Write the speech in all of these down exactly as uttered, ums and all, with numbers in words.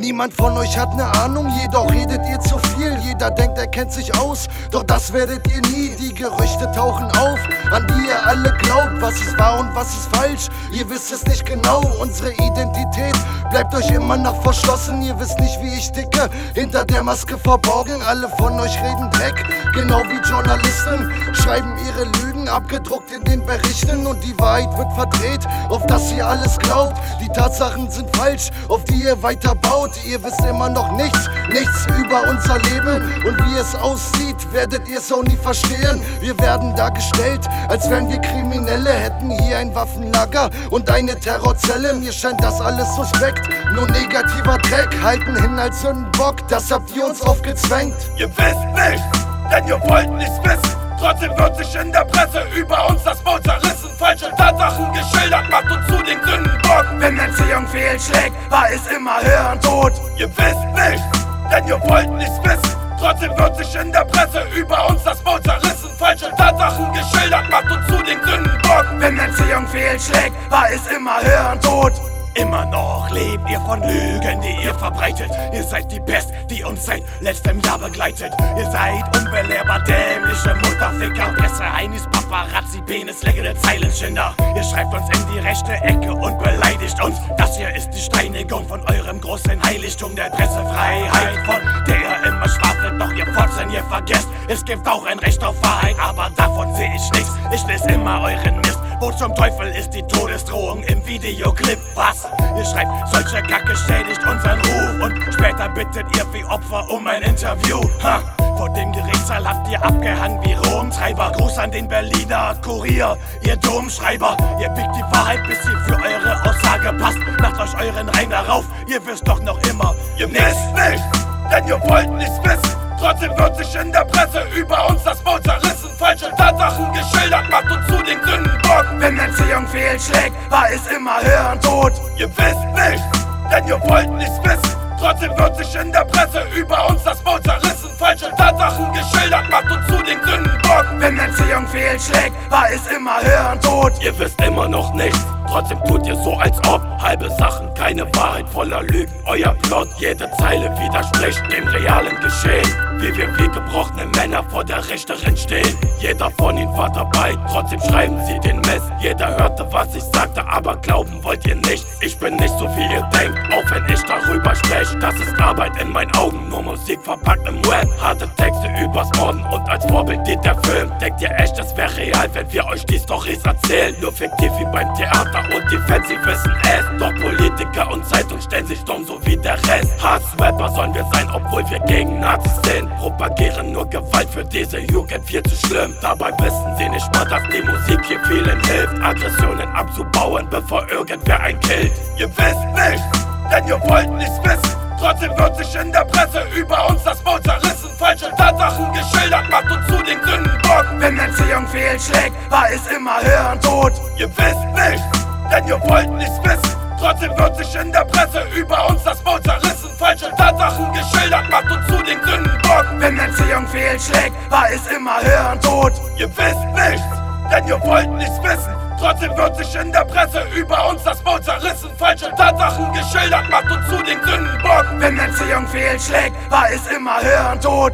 Niemand von euch hat ne Ahnung, jedoch redet ihr zu viel. Jeder denkt, er kennt sich aus, doch das werdet ihr nie. Die Gerüchte tauchen auf, an die ihr alle glaubt. Was ist wahr und was ist falsch, ihr wisst es nicht genau. Unsere Identität bleibt euch immer noch verschlossen. Ihr wisst nicht, wie ich ticke, hinter der Maske verborgen. Alle von euch reden Dreck, genau wie Journalisten. Schreiben ihre Lügen, abgedruckt in den Berichten. Und die Wahrheit wird verdreht, auf das ihr alles glaubt. Die Tatsachen sind falsch, auf die ihr weiter baut. Ihr wisst immer noch nichts, nichts über unser Leben. Und wie es aussieht, werdet ihr es auch nie verstehen. Wir werden dargestellt, als wären wir Kriminelle. Hätten hier ein Waffenlager und eine Terrorzelle. Mir scheint das alles suspekt, nur negativer Dreck. Halten hin als Sündenbock, das habt ihr uns aufgezwängt. Ihr wisst nichts, denn ihr wollt nichts wissen. Trotzdem wird sich in der Presse über uns das Maul zerrissen. Falsche Tatsachen geschildert, macht uns zu den Sündenbock. Wenn Erziehung fehlschlägt, war es immer Hirntod. Ihr wisst nichts, denn ihr wollt nichts wissen. Trotzdem wird sich in der Presse über uns das Maul zerrissen. Falsche Tatsachen geschildert, macht uns zu den Sündenbock. Wenn Erziehung fehlschlägt, war es immer Hirntod. Immer noch lebt ihr von Lügen, die ihr verbreitet. Ihr seid die Pest, die uns seit letztem Jahr begleitet. Ihr seid unbelehrbar dämliche Mutterficker. Presse, Heinis, Paparazzi, Penis, leckere Zeilenschinder. Ihr schreibt uns in die rechte Ecke und beleidigt uns. Das hier ist die Steinigung von eurem großen Heiligtum der Pressefreiheit, von der ihr immer schwafelt, doch ihr Fotzen, ihr vergesst. Es gibt auch ein Recht auf Wahrheit, aber davon sehe ich nichts. Ich lese immer euren Mist. Wo zum Teufel ist die Todesdrohung im Videoclip? Was? Ihr schreibt, solche Kacke schädigt unseren Ruf. Und später bittet ihr wie Opfer um ein Interview. Ha! Vor dem Gerichtssaal habt ihr abgehangen wie Romtreiber. Gruß an den Berliner Kurier, ihr Domschreiber. Ihr biegt die Wahrheit, bis sie für eure Aussage passt. Macht euch euren Reim darauf, ihr wisst doch noch immer. Ihr wisst nichts, denn ihr wollt nichts wissen. Trotzdem wird sich in der Presse über uns das Maul zerrissen. Falsche Tatsachen geschildert, macht uns zu den Sündenbock. Wenn Erziehung fehlschlägt, war es immer Hirntod. Ihr wisst nichts, denn ihr wollt nichts wissen. Trotzdem wird sich in der Presse über uns das Maul zerrissen. Falsche Tatsachen geschildert, macht uns zu den Sündenbock. Wenn Erziehung fehlschlägt, war es immer Hirntod. Ihr wisst immer noch nichts, trotzdem tut ihr so als ob. Halbe Sachen, keine Wahrheit, voller Lügen, euer Plot. Jede Zeile widerspricht dem realen Geschehen. Wie wir wie gebrochene Männer vor der Richterin stehen. Jeder von ihnen war dabei, trotzdem schreiben sie den Mist. Jeder hörte, was ich sagte, aber glauben wollt ihr nicht. Ich bin nicht so, wie ihr denkt, auch wenn ich darüber spreche. Das ist Arbeit in meinen Augen, nur Musik verpackt im Web. Harte Texte übers Morden und als Vorbild dient der Film. Denkt ihr echt, es wäre real, wenn wir euch die Storys erzählen? Nur fiktiv wie beim Theater und die Fans, sie wissen es. Doch Politiker und Zeitung stellen sich dumm, so wie der Rest. Hassrapper sollen wir sein, obwohl wir gegen Nazis sind. Propagieren nur Gewalt, für diese Jugend viel zu schlimm. Dabei wissen sie nicht mal, dass die Musik hier vielen hilft, Aggressionen abzubauen, bevor irgendwer einen killt. Ihr wisst nichts, denn ihr wollt nichts wissen. Trotzdem wird sich in der Presse über uns das Maul zerrissen. Falsche Tatsachen geschildert, macht uns zu den Sündenbock. Wenn Erziehung fehlschlägt, war es immer Hirntod. Ihr wisst nichts, denn ihr wollt nichts wissen. Trotzdem wird sich in der Presse über uns das Maul zerrissen. Falsche Tatsachen geschildert, macht uns zu den Sündenbock. Wenn Erziehung fehlschlägt, war es immer Hirntod. Ihr wisst nichts, denn ihr wollt nichts wissen. Trotzdem wird sich in der Presse über uns das Maul zerrissen. Falsche Tatsachen geschildert, macht uns zu den Sündenbock. Wenn Erziehung fehlschlägt, war es immer Hirntod.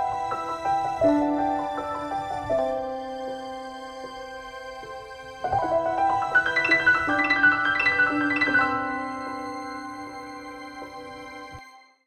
Thank you.